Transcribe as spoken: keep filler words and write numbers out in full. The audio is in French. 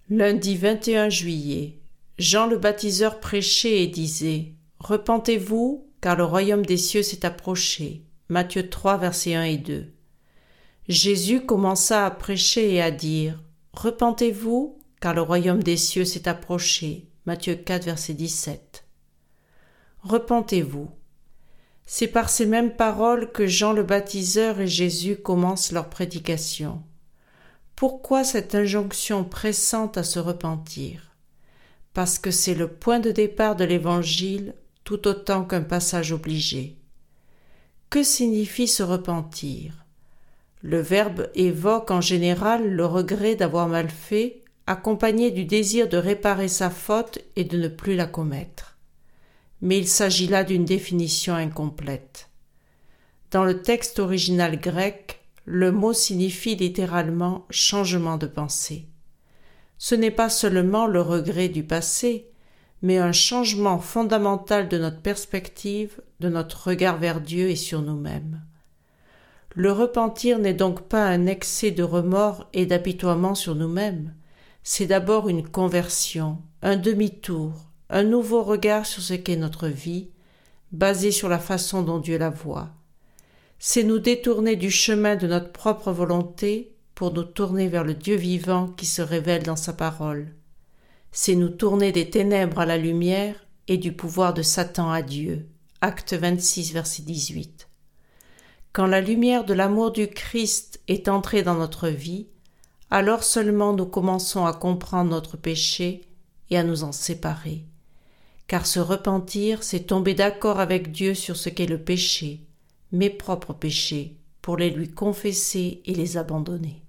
Lundi vingt et un juillet, Jean le baptiseur prêchait et disait « Repentez-vous, car le royaume des cieux s'est approché » Matthieu trois, versets un et deux. Jésus commença à prêcher et à dire « Repentez-vous, car le royaume des cieux s'est approché » Matthieu quatre, verset dix-sept. Repentez-vous. C'est par ces mêmes paroles que Jean le baptiseur et Jésus commencent leur prédication. Pourquoi cette injonction pressante à se repentir ? Parce que c'est le point de départ de l'Évangile tout autant qu'un passage obligé. Que signifie se repentir ? Le verbe évoque en général le regret d'avoir mal fait, accompagné du désir de réparer sa faute et de ne plus la commettre. Mais il s'agit là d'une définition incomplète. Dans le texte original grec, le mot signifie littéralement « changement de pensée ». Ce n'est pas seulement le regret du passé, mais un changement fondamental de notre perspective, de notre regard vers Dieu et sur nous-mêmes. Le repentir n'est donc pas un excès de remords et d'apitoiement sur nous-mêmes, c'est d'abord une conversion, un demi-tour, un nouveau regard sur ce qu'est notre vie, basé sur la façon dont Dieu la voit. C'est nous détourner du chemin de notre propre volonté pour nous tourner vers le Dieu vivant qui se révèle dans sa parole. C'est nous tourner des ténèbres à la lumière et du pouvoir de Satan à Dieu. Acte vingt-six, verset dix-huit. Quand la lumière de l'amour du Christ est entrée dans notre vie, alors seulement nous commençons à comprendre notre péché et à nous en séparer. Car se repentir, c'est tomber d'accord avec Dieu sur ce qu'est le péché, mes propres péchés, pour les lui confesser et les abandonner.